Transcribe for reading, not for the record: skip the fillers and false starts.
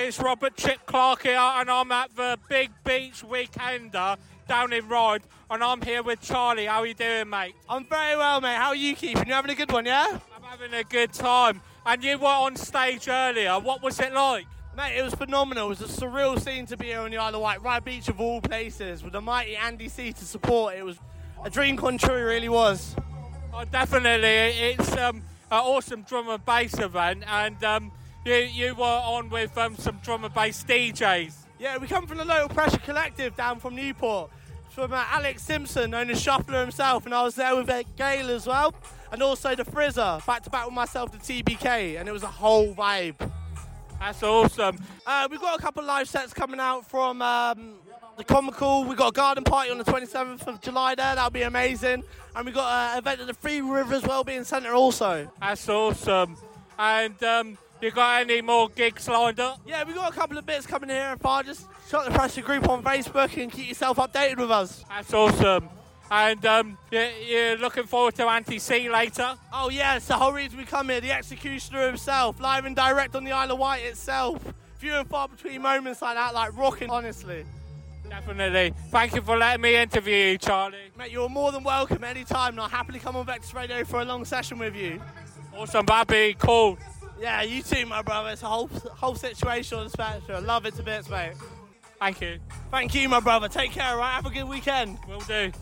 it's Robert Chip Clark here, and I'm at the Big Beach Weekender down in Ryde, and I'm here with Charlie. How are you doing, mate? I'm very well, mate. How are you keeping? You having a good one, yeah? I'm having a good time. And you were on stage earlier. What was it like? Mate, it was phenomenal. It was a surreal scene to be here on the Isle of Wight, Ryde Beach of all places, with the mighty Andy C to support. It was a dream come true, it really was. Oh, definitely. It's an awesome drum and bass event, and you were on with some drum and bass DJs. Yeah, we come from the Local Pressure Collective down from Newport, from Alex Simpson, known as Shuffler himself, and I was there with Gail as well, and also the Frizzer, back to back with myself, the TBK, and it was a whole vibe. That's awesome. We've got a couple of live sets coming out from the Comical. We've got a garden party on the 27th of July there. That'll be amazing. And we've got an event at the Three Rivers Wellbeing Centre also. That's awesome. And you got any more gigs lined up? Yeah, we've got a couple of bits coming here and far. Just shut the Pressure group on Facebook and keep yourself updated with us. That's awesome. And you're looking forward to Anti-C later? Oh, yeah, it's the whole reason we come here. The Executioner himself, live and direct on the Isle of Wight itself. Few and far between moments like that, like rocking, honestly. Definitely. Thank you for letting me interview you, Charlie. Mate, you're more than welcome anytime, and I'll happily come on Vectis Radio for a long session with you. Awesome, that'd be cool. Yeah, you too, my brother. It's a whole situation on the spectrum. Love it to bits, mate. Thank you. Thank you, my brother. Take care, right? Have a good weekend. Will do.